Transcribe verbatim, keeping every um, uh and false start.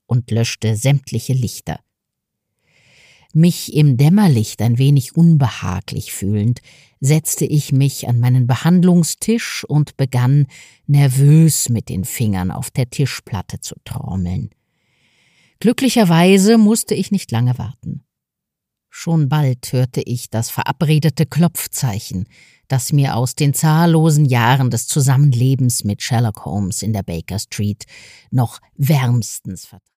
und löschte sämtliche Lichter. Mich im Dämmerlicht ein wenig unbehaglich fühlend, setzte ich mich an meinen Behandlungstisch und begann, nervös mit den Fingern auf der Tischplatte zu trommeln. Glücklicherweise musste ich nicht lange warten. Schon bald hörte ich das verabredete Klopfzeichen, das mir aus den zahllosen Jahren des Zusammenlebens mit Sherlock Holmes in der Baker Street noch wärmstens vertraut.